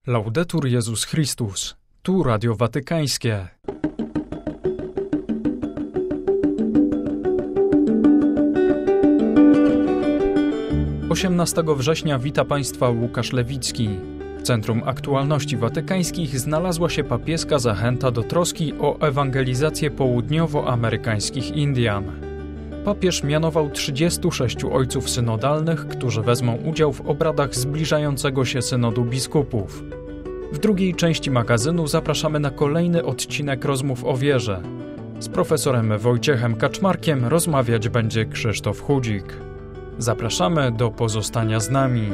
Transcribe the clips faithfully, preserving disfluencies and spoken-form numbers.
Laudetur Jezus Chrystus. Tu Radio Watykańskie. osiemnastego września wita Państwa Łukasz Lewicki. W Centrum Aktualności Watykańskich znalazła się papieska zachęta do troski o ewangelizację południowoamerykańskich Indian. Papież mianował trzydziestu sześciu ojców synodalnych, którzy wezmą udział w obradach zbliżającego się synodu biskupów. W drugiej części magazynu zapraszamy na kolejny odcinek rozmów o wierze. Z profesorem Wojciechem Kaczmarkiem rozmawiać będzie Krzysztof Chudzik. Zapraszamy do pozostania z nami.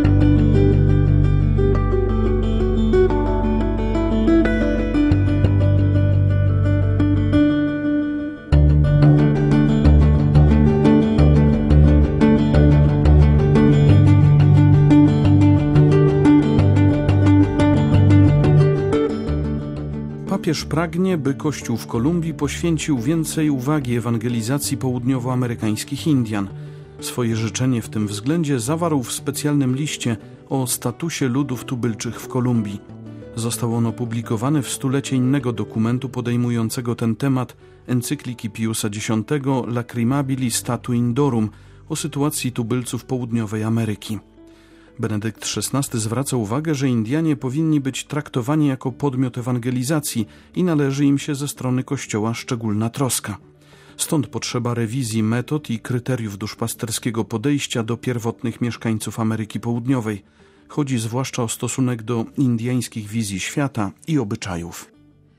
Papież pragnie, by Kościół w Kolumbii poświęcił więcej uwagi ewangelizacji południowoamerykańskich Indian. Swoje życzenie w tym względzie zawarł w specjalnym liście o statusie ludów tubylczych w Kolumbii. Został on opublikowany w stulecie innego dokumentu podejmującego ten temat, encykliki Piusa X Lacrimabili Statu Indorum o sytuacji tubylców południowej Ameryki. Benedykt szesnasty zwraca uwagę, że Indianie powinni być traktowani jako podmiot ewangelizacji i należy im się ze strony Kościoła szczególna troska. Stąd potrzeba rewizji metod i kryteriów duszpasterskiego podejścia do pierwotnych mieszkańców Ameryki Południowej. Chodzi zwłaszcza o stosunek do indyjskich wizji świata i obyczajów.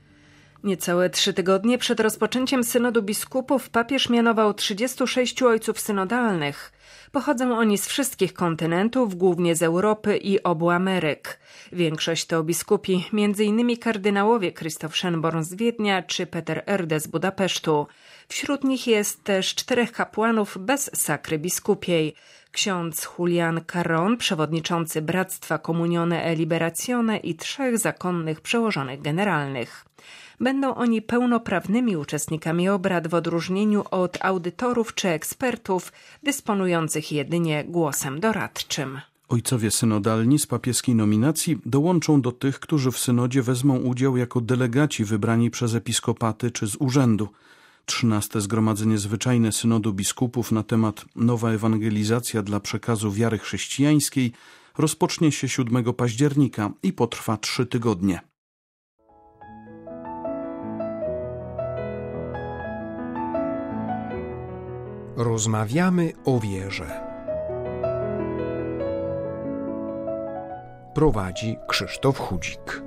Niecałe trzy tygodnie przed rozpoczęciem synodu biskupów papież mianował trzydziestu sześciu ojców synodalnych. Pochodzą oni z wszystkich kontynentów, głównie z Europy i obu Ameryk. Większość to biskupi, między innymi kardynałowie Krzysztof Schönborn z Wiednia czy Peter Erde z Budapesztu. Wśród nich jest też czterech kapłanów bez sakry biskupiej. Ksiądz Julian Carron, przewodniczący Bractwa Comunione e Liberazione i trzech zakonnych przełożonych generalnych. Będą oni pełnoprawnymi uczestnikami obrad w odróżnieniu od audytorów czy ekspertów dysponujących jedynie głosem doradczym. Ojcowie synodalni z papieskiej nominacji dołączą do tych, którzy w synodzie wezmą udział jako delegaci wybrani przez episkopaty czy z urzędu. Trzynaste Zgromadzenie Zwyczajne Synodu Biskupów na temat Nowa Ewangelizacja dla przekazu wiary chrześcijańskiej rozpocznie się siódmego października i potrwa trzy tygodnie. Rozmawiamy o wierze. Prowadzi Krzysztof Chudzik.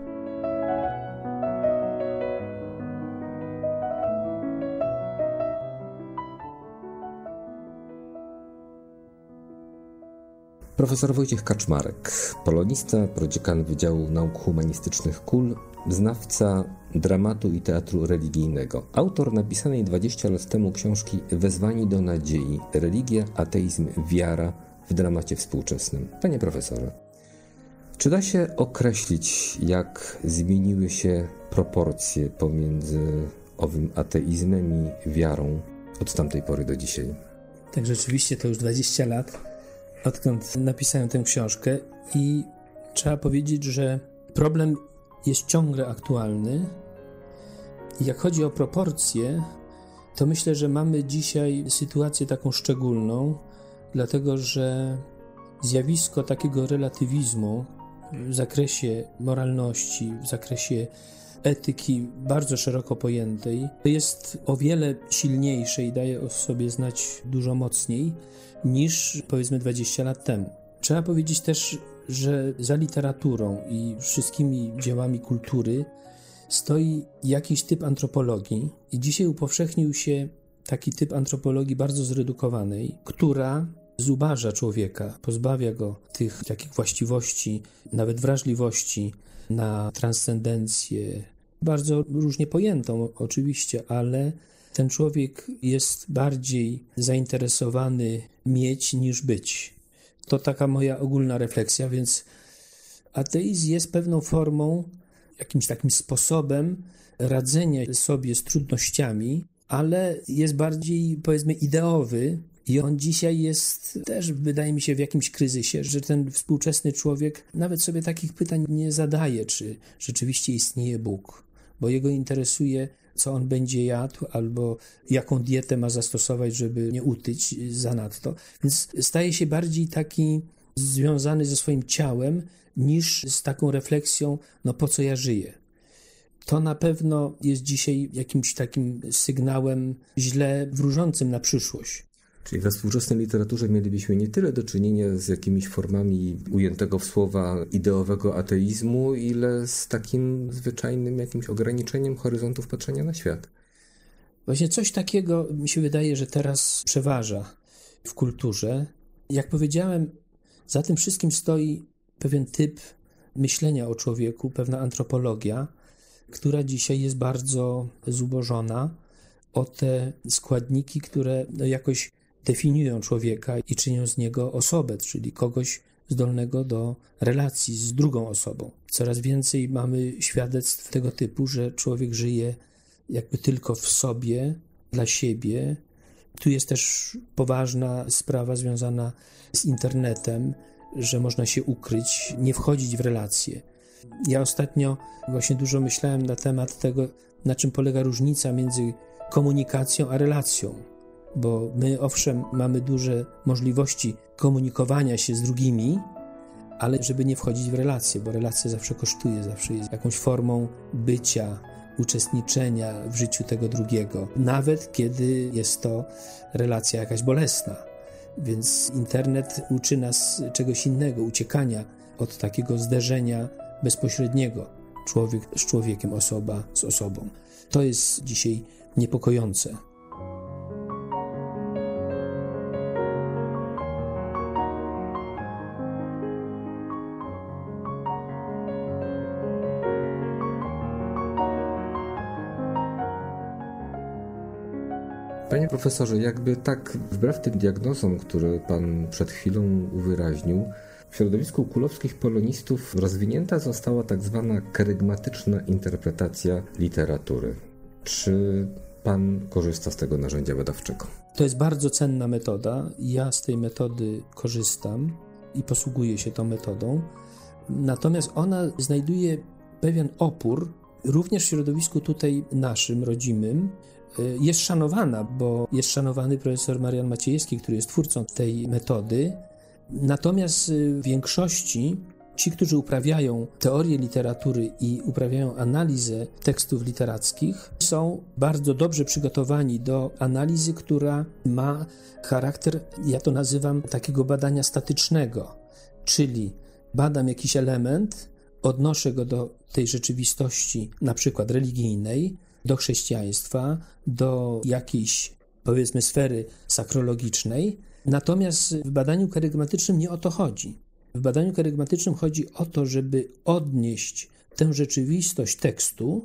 Profesor Wojciech Kaczmarek, polonista, prodziekan Wydziału Nauk Humanistycznych K U L, znawca dramatu i teatru religijnego. Autor napisanej dwadzieścia lat temu książki Wezwani do nadziei. Religia, ateizm, wiara w dramacie współczesnym. Panie profesorze, czy da się określić, jak zmieniły się proporcje pomiędzy owym ateizmem i wiarą od tamtej pory do dzisiaj? Tak, rzeczywiście to już dwadzieścia lat, odkąd napisałem tę książkę i trzeba powiedzieć, że problem jest ciągle aktualny. I jak chodzi o proporcje, to myślę, że mamy dzisiaj sytuację taką szczególną, dlatego że zjawisko takiego relatywizmu w zakresie moralności, w zakresie etyki bardzo szeroko pojętej jest o wiele silniejsze i daje o sobie znać dużo mocniej niż powiedzmy dwadzieścia lat temu. Trzeba powiedzieć też, że za literaturą i wszystkimi dziełami kultury stoi jakiś typ antropologii i dzisiaj upowszechnił się taki typ antropologii bardzo zredukowanej, która zubaża człowieka, pozbawia go tych takich właściwości, nawet wrażliwości na transcendencję, bardzo różnie pojętą oczywiście, ale ten człowiek jest bardziej zainteresowany mieć niż być. To taka moja ogólna refleksja, więc ateizm jest pewną formą, jakimś takim sposobem radzenia sobie z trudnościami, ale jest bardziej, powiedzmy, ideowy I on dzisiaj jest też, wydaje mi się, w jakimś kryzysie, że ten współczesny człowiek nawet sobie takich pytań nie zadaje, czy rzeczywiście istnieje Bóg, bo jego interesuje, co on będzie jadł, albo jaką dietę ma zastosować, żeby nie utyć zanadto. Więc staje się bardziej taki związany ze swoim ciałem, niż z taką refleksją, no po co ja żyję. To na pewno jest dzisiaj jakimś takim sygnałem źle wróżącym na przyszłość. Czyli we współczesnej literaturze mielibyśmy nie tyle do czynienia z jakimiś formami ujętego w słowa ideowego ateizmu, ile z takim zwyczajnym jakimś ograniczeniem horyzontów patrzenia na świat. Właśnie coś takiego mi się wydaje, że teraz przeważa w kulturze. Jak powiedziałem, za tym wszystkim stoi pewien typ myślenia o człowieku, pewna antropologia, która dzisiaj jest bardzo zubożona o te składniki, które no jakoś definiują człowieka i czynią z niego osobę, czyli kogoś zdolnego do relacji z drugą osobą. Coraz więcej mamy świadectw tego typu, że człowiek żyje jakby tylko w sobie, dla siebie. Tu jest też poważna sprawa związana z internetem, że można się ukryć, nie wchodzić w relacje. Ja ostatnio właśnie dużo myślałem na temat tego, na czym polega różnica między komunikacją a relacją. Bo my owszem mamy duże możliwości komunikowania się z drugimi, ale żeby nie wchodzić w relacje, bo relacja zawsze kosztuje, zawsze jest jakąś formą bycia, uczestniczenia w życiu tego drugiego, nawet kiedy jest to relacja jakaś bolesna. Więc internet uczy nas czegoś innego, uciekania od takiego zderzenia bezpośredniego, człowiek z człowiekiem, osoba z osobą. To jest dzisiaj niepokojące. Panie profesorze, jakby tak wbrew tym diagnozom, które pan przed chwilą uwyraźnił, w środowisku kulowskich polonistów rozwinięta została tak zwana kerygmatyczna interpretacja literatury. Czy pan korzysta z tego narzędzia badawczego? To jest bardzo cenna metoda. Ja z tej metody korzystam i posługuję się tą metodą. Natomiast ona znajduje pewien opór również w środowisku tutaj naszym, rodzimym. Jest szanowana, bo jest szanowany profesor Marian Maciejewski, który jest twórcą tej metody. Natomiast w większości ci, którzy uprawiają teorię literatury i uprawiają analizę tekstów literackich, są bardzo dobrze przygotowani do analizy, która ma charakter, ja to nazywam, takiego badania statycznego, czyli badam jakiś element, odnoszę go do tej rzeczywistości, na przykład religijnej, do chrześcijaństwa, do jakiejś, powiedzmy, sfery sakrologicznej. Natomiast w badaniu kerygmatycznym nie o to chodzi. W badaniu kerygmatycznym chodzi o to, żeby odnieść tę rzeczywistość tekstu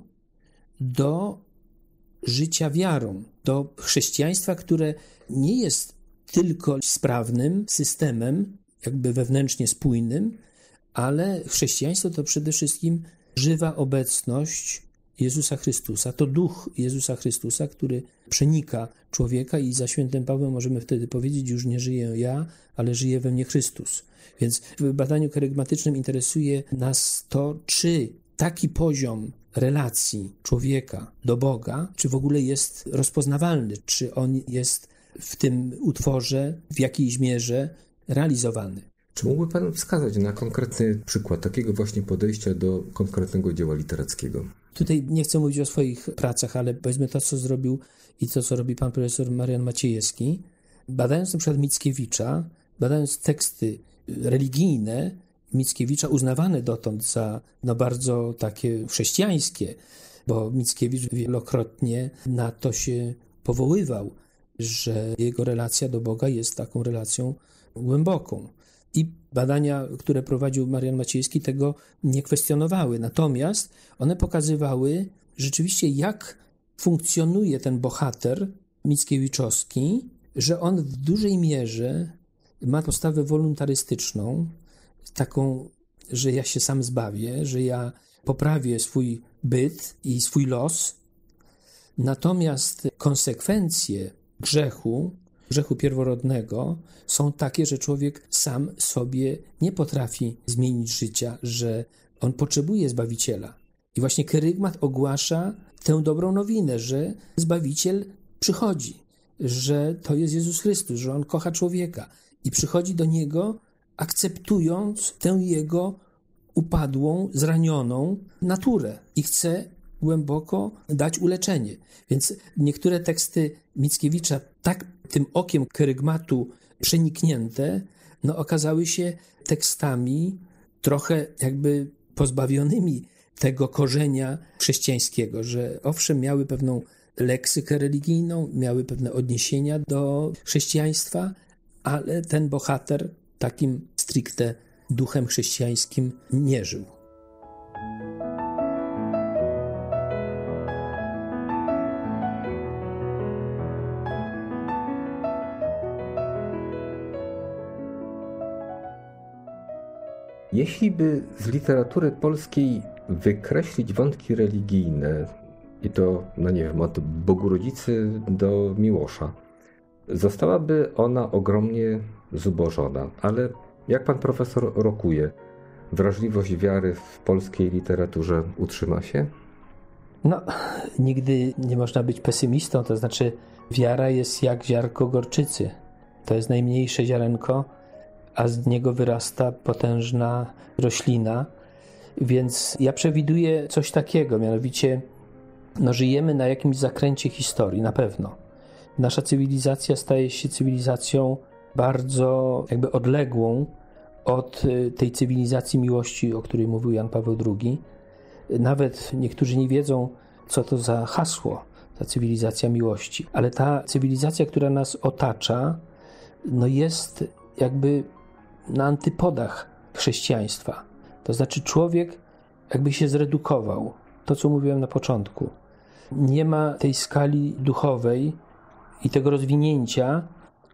do życia wiarą, do chrześcijaństwa, które nie jest tylko sprawnym systemem, jakby wewnętrznie spójnym, ale chrześcijaństwo to przede wszystkim żywa obecność Jezusa Chrystusa. To duch Jezusa Chrystusa, który przenika człowieka i za świętym Pawłem możemy wtedy powiedzieć, już nie żyję ja, ale żyje we mnie Chrystus. Więc w badaniu kerygmatycznym interesuje nas to, czy taki poziom relacji człowieka do Boga, czy w ogóle jest rozpoznawalny, czy on jest w tym utworze w jakiejś mierze realizowany. Czy mógłby pan wskazać na konkretny przykład takiego właśnie podejścia do konkretnego dzieła literackiego? Tutaj nie chcę mówić o swoich pracach, ale powiedzmy to, co zrobił i to, co robi pan profesor Marian Maciejewski. Badając na przykład Mickiewicza, badając teksty religijne Mickiewicza, uznawane dotąd za no, bardzo takie chrześcijańskie, bo Mickiewicz wielokrotnie na to się powoływał, że jego relacja do Boga jest taką relacją głęboką. I badania, które prowadził Marian Maciejewski, tego nie kwestionowały. Natomiast one pokazywały rzeczywiście, jak funkcjonuje ten bohater mickiewiczowski, że on w dużej mierze ma postawę wolontarystyczną, taką, że ja się sam zbawię, że ja poprawię swój byt i swój los. Natomiast konsekwencje grzechu grzechu pierworodnego są takie, że człowiek sam sobie nie potrafi zmienić życia, że on potrzebuje Zbawiciela. I właśnie kerygmat ogłasza tę dobrą nowinę, że Zbawiciel przychodzi, że to jest Jezus Chrystus, że On kocha człowieka i przychodzi do Niego, akceptując tę Jego upadłą, zranioną naturę i chce głęboko dać uleczenie. Więc niektóre teksty Mickiewicza, tak tym okiem kerygmatu przeniknięte, no okazały się tekstami trochę jakby pozbawionymi tego korzenia chrześcijańskiego, że owszem miały pewną leksykę religijną, miały pewne odniesienia do chrześcijaństwa, ale ten bohater takim stricte duchem chrześcijańskim nie żył. Jeśli by z literatury polskiej wykreślić wątki religijne, i to, no nie wiem, od Bogurodzicy do Miłosza, zostałaby ona ogromnie zubożona. Ale jak pan profesor rokuje, wrażliwość wiary w polskiej literaturze utrzyma się? No, nigdy nie można być pesymistą, to znaczy wiara jest jak ziarnko gorczycy. To jest najmniejsze ziarenko, a z niego wyrasta potężna roślina. Więc ja przewiduję coś takiego, mianowicie no, żyjemy na jakimś zakręcie historii, na pewno. Nasza cywilizacja staje się cywilizacją bardzo jakby odległą od tej cywilizacji miłości, o której mówił Jan Paweł drugi. Nawet niektórzy nie wiedzą, co to za hasło, ta cywilizacja miłości. Ale ta cywilizacja, która nas otacza, no jest jakby na antypodach chrześcijaństwa. To znaczy człowiek jakby się zredukował. To, co mówiłem na początku. Nie ma tej skali duchowej i tego rozwinięcia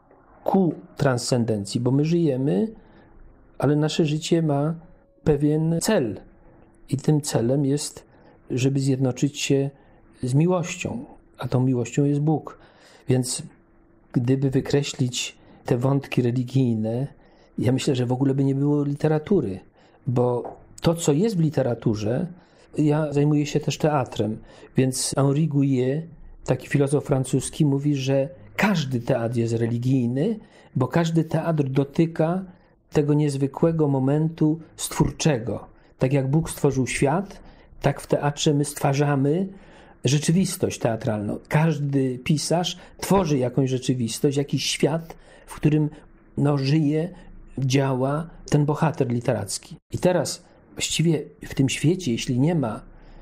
ku transcendencji, bo my żyjemy, ale nasze życie ma pewien cel. I tym celem jest, żeby zjednoczyć się z miłością, a tą miłością jest Bóg. Więc gdyby wykreślić te wątki religijne, ja myślę, że w ogóle by nie było literatury, bo to, co jest w literaturze, ja zajmuję się też teatrem, więc Henri Gouillet, taki filozof francuski, mówi, że każdy teatr jest religijny, bo każdy teatr dotyka tego niezwykłego momentu stwórczego. Tak jak Bóg stworzył świat, tak w teatrze my stwarzamy rzeczywistość teatralną. Każdy pisarz tworzy jakąś rzeczywistość, jakiś świat, w którym no, żyje, działa ten bohater literacki. I teraz właściwie w tym świecie, jeśli nie ma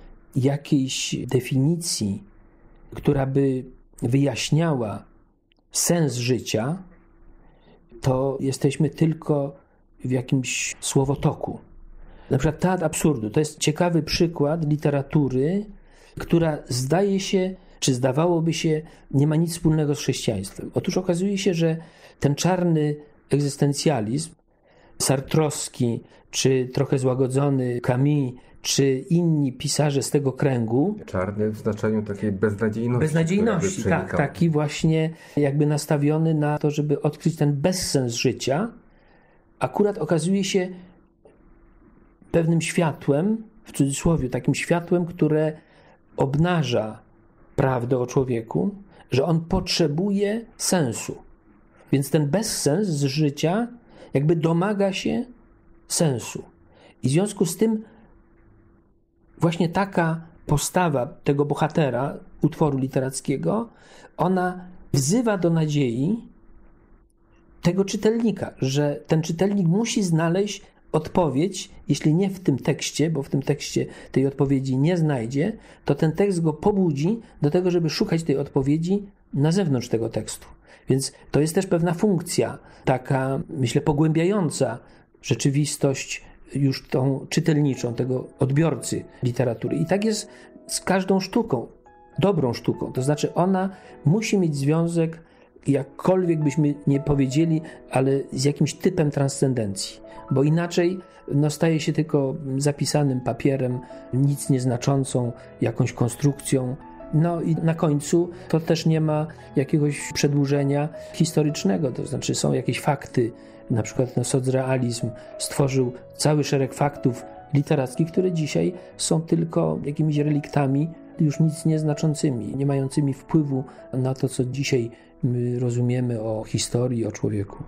jakiejś definicji, która by wyjaśniała sens życia, to jesteśmy tylko w jakimś słowotoku. Na przykład Teatr Absurdu to jest ciekawy przykład literatury, która zdaje się, czy zdawałoby się, nie ma nic wspólnego z chrześcijaństwem. Otóż okazuje się, że ten czarny egzystencjalizm, sartrowski, czy trochę złagodzony Camus, czy inni pisarze z tego kręgu. Czarny w znaczeniu takiej beznadziejności. Beznadziejności, tak, taki właśnie jakby nastawiony na to, żeby odkryć ten bezsens życia, akurat okazuje się pewnym światłem, w cudzysłowie, takim światłem, które obnaża prawdę o człowieku, że on potrzebuje sensu. Więc ten bezsens z życia jakby domaga się sensu. I w związku z tym właśnie taka postawa tego bohatera utworu literackiego, ona wzywa do nadziei tego czytelnika, że ten czytelnik musi znaleźć odpowiedź, jeśli nie w tym tekście, bo w tym tekście tej odpowiedzi nie znajdzie, to ten tekst go pobudzi do tego, żeby szukać tej odpowiedzi na zewnątrz tego tekstu. Więc to jest też pewna funkcja, taka, myślę, pogłębiająca rzeczywistość już tą czytelniczą, tego odbiorcy literatury. I tak jest z każdą sztuką, dobrą sztuką. To znaczy ona musi mieć związek, jakkolwiek byśmy nie powiedzieli, ale z jakimś typem transcendencji. Bo inaczej no, staje się tylko zapisanym papierem, nic nieznaczącą, jakąś konstrukcją, No i na końcu to też nie ma jakiegoś przedłużenia historycznego, to znaczy są jakieś fakty, na przykład no, socrealizm stworzył cały szereg faktów literackich, które dzisiaj są tylko jakimiś reliktami, już nic nieznaczącymi, nie mającymi wpływu na to, co dzisiaj my rozumiemy o historii, o człowieku.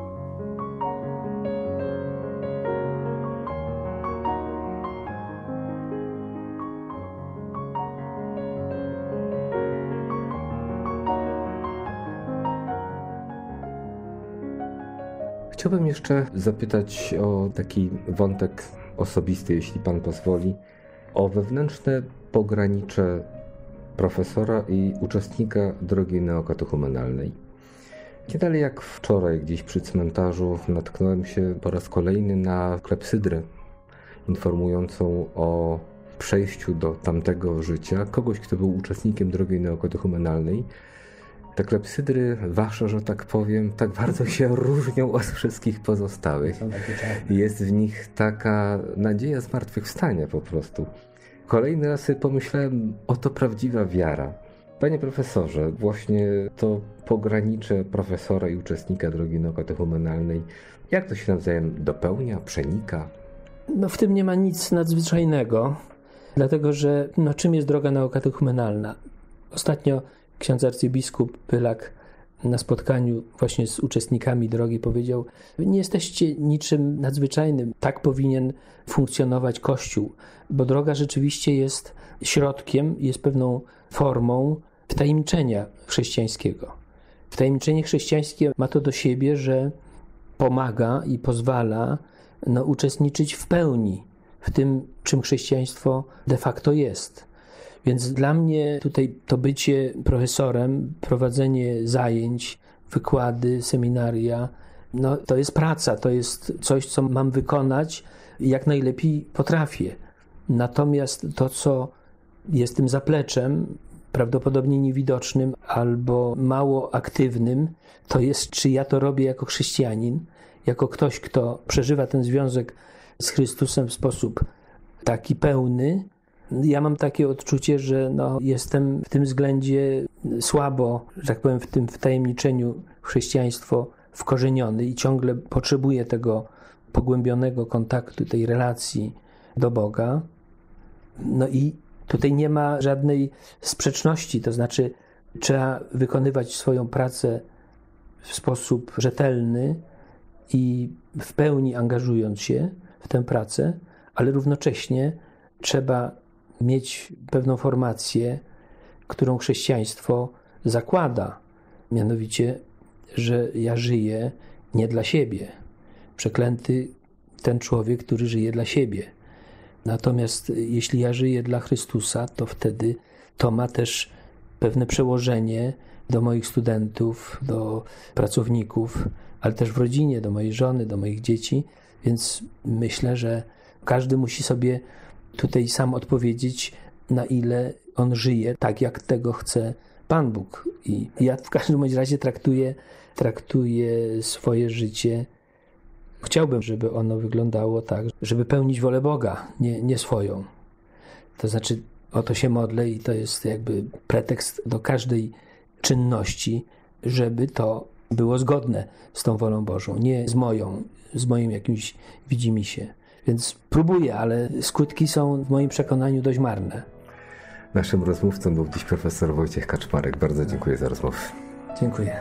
Chciałbym jeszcze zapytać o taki wątek osobisty, jeśli pan pozwoli, o wewnętrzne pogranicze profesora i uczestnika drogi neokatechumenalnej. Nie dalej jak wczoraj gdzieś przy cmentarzu natknąłem się po raz kolejny na klepsydrę informującą o przejściu do tamtego życia kogoś, kto był uczestnikiem drogi neokatechumenalnej. Te klepsydry wasze, że tak powiem, tak bardzo się różnią od wszystkich pozostałych. Jest w nich taka nadzieja zmartwychwstania po prostu. Kolejny raz sobie pomyślałem, oto prawdziwa wiara. Panie profesorze, właśnie to pogranicze profesora i uczestnika drogi neokatechumenalnej, jak to się nawzajem dopełnia, przenika? No w tym nie ma nic nadzwyczajnego, dlatego że no, czym jest droga neokatechumenalna? Ostatnio ksiądz arcybiskup Pylak na spotkaniu właśnie z uczestnikami drogi powiedział: wy nie jesteście niczym nadzwyczajnym, tak powinien funkcjonować Kościół, bo droga rzeczywiście jest środkiem, jest pewną formą wtajemniczenia chrześcijańskiego. Wtajemniczenie chrześcijańskie ma to do siebie, że pomaga i pozwala no, uczestniczyć w pełni w tym, czym chrześcijaństwo de facto jest. Więc dla mnie tutaj to bycie profesorem, prowadzenie zajęć, wykłady, seminaria, no to jest praca, to jest coś, co mam wykonać jak najlepiej potrafię. Natomiast to, co jest tym zapleczem, prawdopodobnie niewidocznym albo mało aktywnym, to jest, czy ja to robię jako chrześcijanin, jako ktoś, kto przeżywa ten związek z Chrystusem w sposób taki pełny. Ja mam takie odczucie, że no, jestem w tym względzie słabo, że tak powiem, w tym wtajemniczeniu w chrześcijaństwo wkorzeniony i ciągle potrzebuję tego pogłębionego kontaktu, tej relacji do Boga. No i tutaj nie ma żadnej sprzeczności, to znaczy trzeba wykonywać swoją pracę w sposób rzetelny i w pełni angażując się w tę pracę, ale równocześnie trzeba mieć pewną formację, którą chrześcijaństwo zakłada. Mianowicie, że ja żyję nie dla siebie. Przeklęty ten człowiek, który żyje dla siebie. Natomiast jeśli ja żyję dla Chrystusa, to wtedy to ma też pewne przełożenie do moich studentów, do pracowników, ale też w rodzinie, do mojej żony, do moich dzieci. Więc myślę, że każdy musi sobie tutaj sam odpowiedzieć, na ile on żyje tak, jak tego chce Pan Bóg. I ja w każdym bądź razie traktuję, traktuję swoje życie. Chciałbym, żeby ono wyglądało tak, żeby pełnić wolę Boga, nie, nie swoją. To znaczy, o to się modlę i to jest jakby pretekst do każdej czynności, żeby to było zgodne z tą wolą Bożą, nie z moją, z moim jakimś widzimisię. Więc próbuję, ale skutki są w moim przekonaniu dość marne. Naszym rozmówcą był dziś profesor Wojciech Kaczmarek. Bardzo dziękuję za rozmowę. Dziękuję.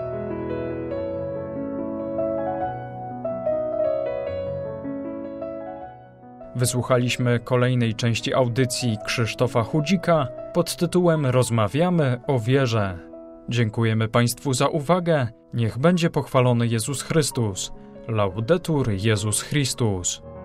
Wysłuchaliśmy kolejnej części audycji Krzysztofa Chudzika pod tytułem Rozmawiamy o wierze. Dziękujemy Państwu za uwagę. Niech będzie pochwalony Jezus Chrystus. Laudetur Jezus Chrystus.